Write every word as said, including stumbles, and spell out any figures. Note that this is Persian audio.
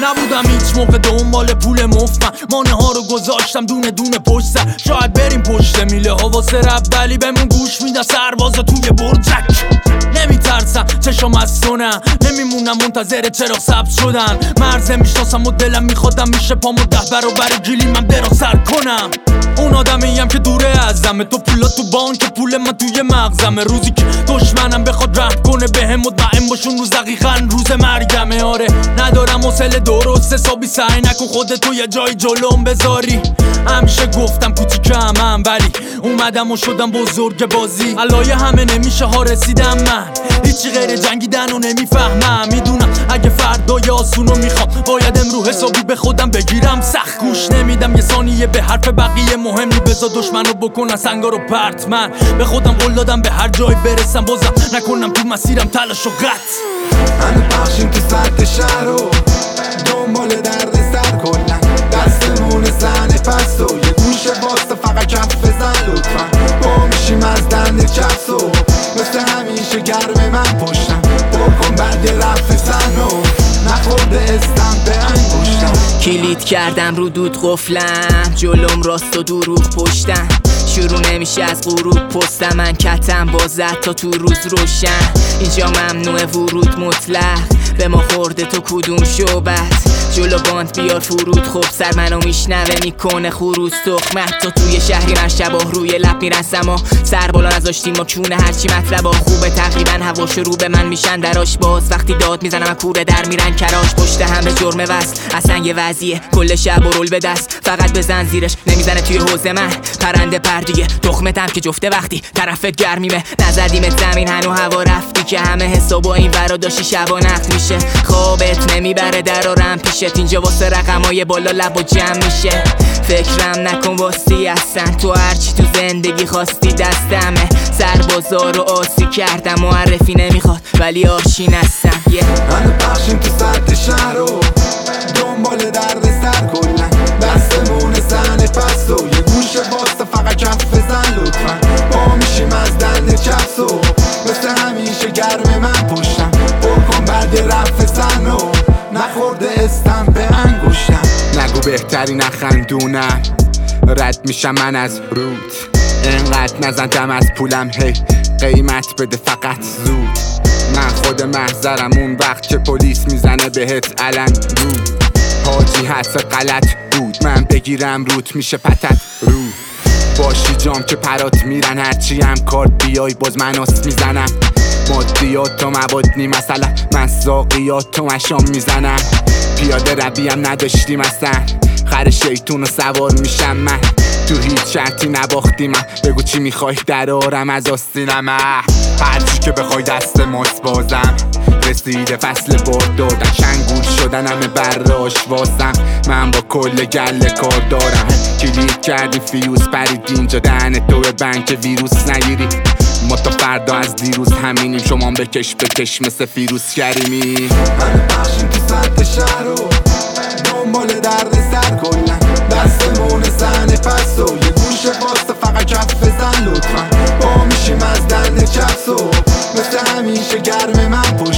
نبودم هیچ موقع دنبال پول مفت، من مانه ها رو گذاشتم دونه دونه پشت سر. شاید بریم پشت میله ها واسه رب، ولی بهمون گوش میدن سربازا توی برجک. نمیترسم چشم از سنم، نمیمونم منتظر چرا سبز شدن. مرزه میشناسم و دلم میخوادم میشه پامو ده برابر گیلی من برا سر کنم. اون آدمیم که دوره ازمه، تو پولا تو بانک پول من توی مغزمه. روزی که دشمنم بخواد رحم کنه بهم مطمئن باشون روز دقیقاً روز مرگمه. آره ندارم حوصله درست حسابی، سعی نکن خودتو یه جای جلوم بذاری. همیشه گفتم کوچیکم هم، ولی اومدم و شدم بزرگ بازی. علای همه نمیشه ها رسیدم من، هیچی غیر جنگیدن و نمیفهمم. میدونم اگه فردا یا آسونو میخوام باید امرو حسابی به خودم بگیرم سخت. گوش نمیدم یه ثانیه به حرف بقیه، مهم نی بذار دشمنو بکنن سنگا رو پرت. من به خودم قول دادم به هر جای برسم بازم نکنم تو مسیرم تلاش و قط. من پخشیم تو سطح شهر رو دنبال درد سر کنن، دستمون زن پس و یه گوشه واسه فقط کف بزن لطفا. با میشیم از دنده چپس و مثل همیشه گرم من پشتم. بکن بعد رفت زن و نخورده استم به انگوشتم. کلید کردم رو دود قفلم، جلوم راست و دروغ پشتم. شروع نمیشه از غروب پستم، من کتم بازد تا تو روز روشن. اینجا ممنوع ورود مطلق، به ما خورده تو کدوم شوبت. جلو باند بیار فرود، خب سر منو میشنوه میکنه خروس تخمت. تا توی شهری من شباه روی لب میرن سما، سر بالا نذاشتیم ما کونه هرچی مطلبا خوبه. تقریبا هوا شروع به من میشن دراش باز، وقتی داد میزنم از کوره در میرن کراش. پشت همه جرم وصل اصلا یه وضعیه، کل شب و رول به دست فقط بزن زیرش. نمیزنه توی حوزه من پرنده پردیگه، تخمتم که جفته وقتی طرفت گرمیمه. نزدیمت زمین هنو هوا رفتی که همه حسابا این ورا داشتی شبا نقد میشه. خوابت نمیبره درارم پیشت، اینجا واسه رقمای بالا لب و جمع میشه. فکرم نکن واسی هستن، تو هرچی تو زندگی خواستی دستمه. سربازا رو آسی کردم، معرفی نمیخواد ولی آشین هستم. yeah. من پخشیم تو سطح شهر رو دنبال درد سر کنن، دستمون زن پس و یه گوشه واسه فقط کف بزن لطفا. با میشیم از دنده چپس و مثل همیشه گرم من پشتم. بکن بعد رفت زن و نخورده استم به انگوشتم. نگو بهتری نخندونم، رد میشم من از رود. انقدر نزندم از پولم، هی قیمت بده فقط زود. من خود محضرم اون وقت که پلیس میزنه بهت علن رود. حاجی حس غلط بود، من بگیرم روت میشه پتت رو. باشی جام که پرات میرن، هرچی هم کارت بیای باز من آس میزنم. مادیات و مواد نی مثلا، من ساقیات و مشام میزنم. پیاده رویم نداشتیم اصلا، خر شیطون و سوار میشم من. تو هیچ شرطی نباختی من، بگو چی میخوای درارم از آستینم. هرچی که بخوای دست ماست بازم، رسیده فصل برد دادن. شنگول شدن همه براش واسم، من با کل گله کار دارم. کلید کردی فیوز پرید اینجا دهن تو به بنک ویروس نگیری. ما تا فردا از دیروز همینیم، شما بکش بکش مثل فیروز کریمی. من پخشیم تو سطح شهر رو دنبال درد سر کنن، دستمون زن پس و یه گوشه واسه فقط کف بزن لطفا. با میشیم از دنده چپس و مثل همیشه گرم من پشت